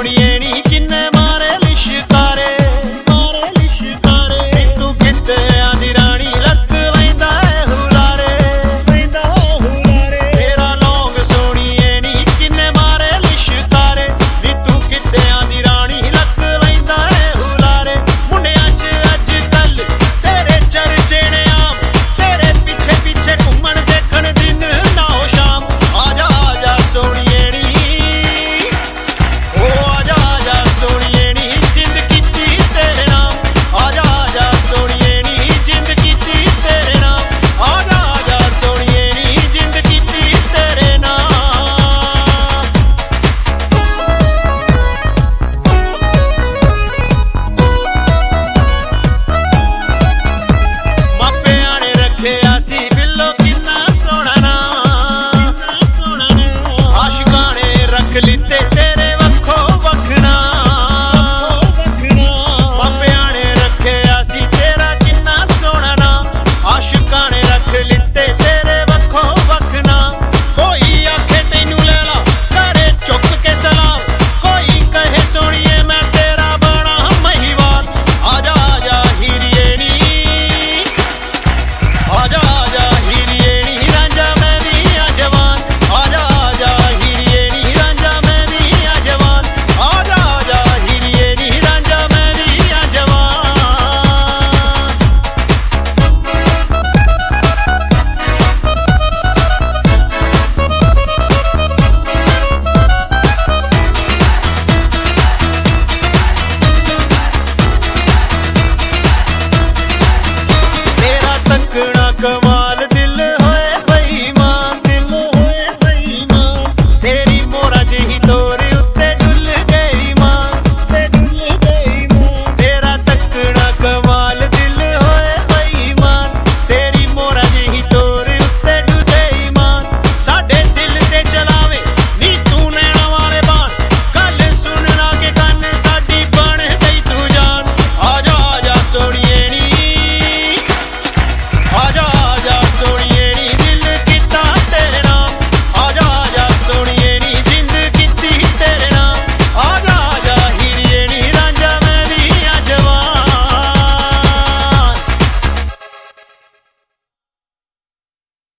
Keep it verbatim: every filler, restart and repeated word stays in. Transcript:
ਸੋਹਣੀਏ ਨੀ ਕਿੰਨੇ ਮਾਰੇ ਲਿਸ਼ਕਾਰੇ ਮਾਰੇ ਲਿਸ਼ਕਾਰੇ ਨੀ ਤੂੰ ਕਿੱਤਿਆਂ ਦੀ ਰਾਣੀ ਲੱਕ ਲੈਂਦਾ ਏ ਹੁਲਾਰੇ ਲੈਂਦਾ ਹੁਲਾਰੇ ਤੇਰਾ ਲੌਂਗ ਸੋਹਣੀਏ ਨੀ ਕਿੰਨੇ ਮਾਰੇ ਲਿਸ਼ਕਾਰੇ ਨੀ ਤੂੰ ਕਿੱਤਿਆਂ ਦੀ ਰਾਣੀ ਲੱਕ ਲੈਂਦਾ ਏ ਹੁਲਾਰੇ ਮੁੰਡਿਆਂ 'ਚ ਅੱਜ ਕੱਲ ਤੇਰੇ ਚਰਚੇ ਨੇ ਆਮ ਤੇਰੇ ਪਿੱਛੇ ਪਿੱਛੇ ਘੁੰਮਣ ਦੇਖਣ ਦਿਨ ਨਾ ਹੋ ਸ਼ਾਮ ਆਜਾ ਆਜਾ ਸੋਹਣੀਏ ਨੀ ਲਿੱਤੇ